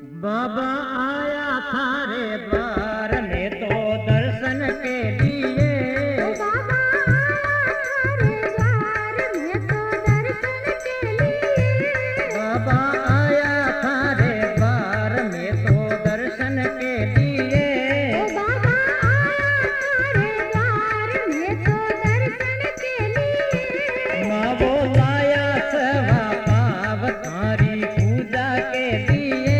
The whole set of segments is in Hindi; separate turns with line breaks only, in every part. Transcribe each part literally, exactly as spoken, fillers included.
बाबा आया थारे द्वार में तो दर्शन के लिए।
बाबा आया थारे द्वार में तो दर्शन के लिए।
बाबा आया थारे द्वार में तो दर्शन के लिए।
माँ वो लाया सवा पाव थारी पूजा के लिए।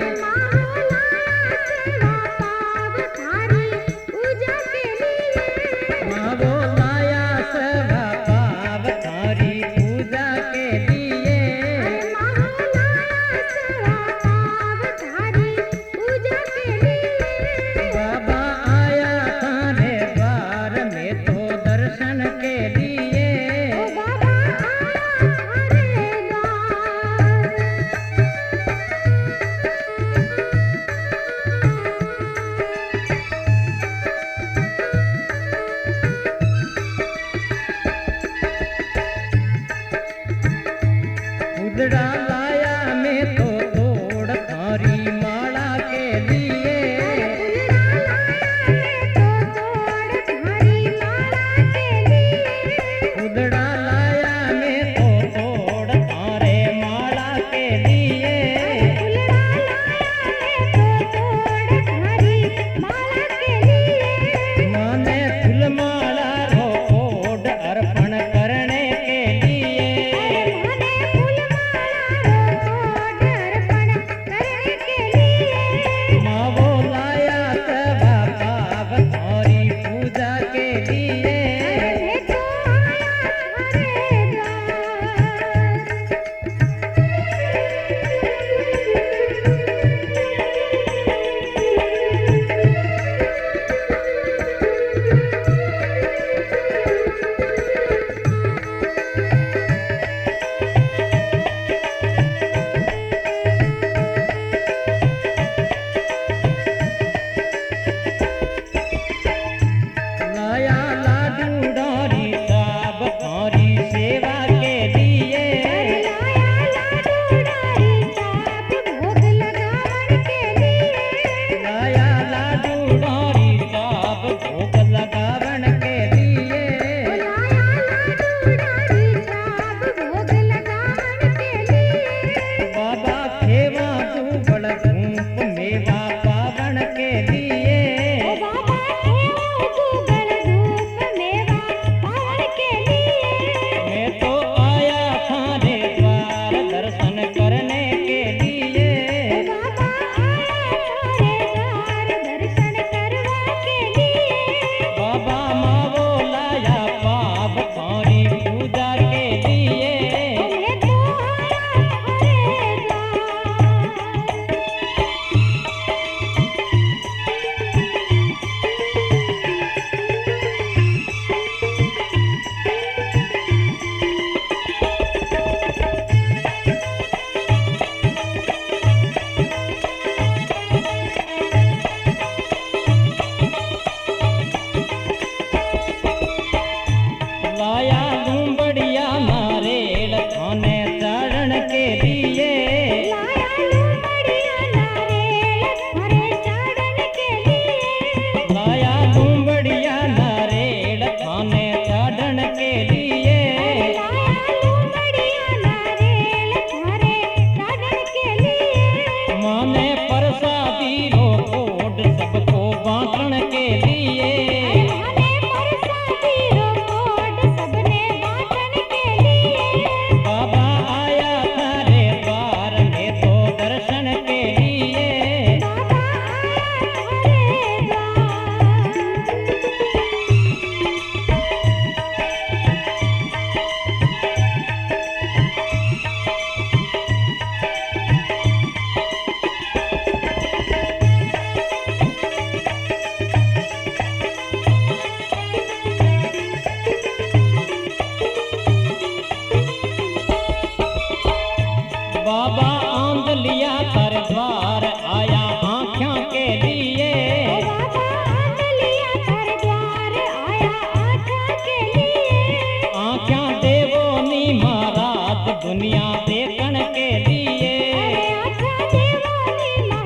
माँ वो लाया सवा पाव थारी पूजा के लिए। बाबा आया थारे द्वार में तो दर्शन के लिए। उदड़ा लाया में तो तोड़ थारी माला के लिए। उदड़ा लाया में तो तोड़ थारे माला के लिए। माने फूल माला रो कोड अर्पण करने के लिए। माँ वो लाया सवा पाव थारी पूजा के लिए। लाया लाडू डारी साब थारी सेवा के लिए। लाया लाडू डारी साब भोग लगावन के लिए। बाबा खेवा दूबड़ धूप मेवा पावन के लिए। मैं तो आया थारे द्वार दर्शन करने के लिए। बाबा माँ वो लाया पाप थारी पूजा के लिए। लाया लूंबड़िया नारेल खाने चढ़न के लिए। लाया लूंबड़िया नारेल खाने चढ़न के लिए। माने प्रसादी रो कोड सबको बांटन के लिए। बाबा आया थारे द्वार में तो दर्शन के लिए। बाबा आंद लिया कर द्वार आया आँखों के लिए। आँखों देवो नी महाराज दुनिया देखन के लिए।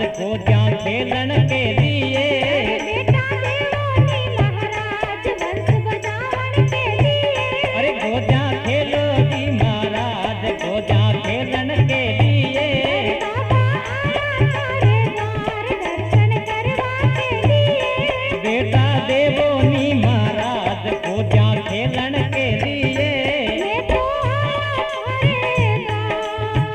खोजा खेलन के लिए।
बेटा देवोनी महाराज वंश बचावन के लिए।
अरे खोजा खेलो जी महाराज खोजा खेलन के लिए।
बाबा आया तारे द्वार दर्शन करवा के लिए।
बेटा देवोनी महाराज खोजा खेलन के लिए।
मैं तो आया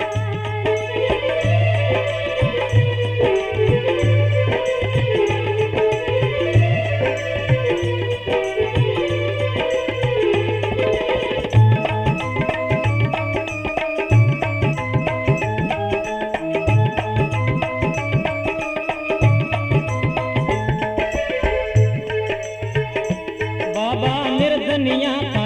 बाबा निर्धनिया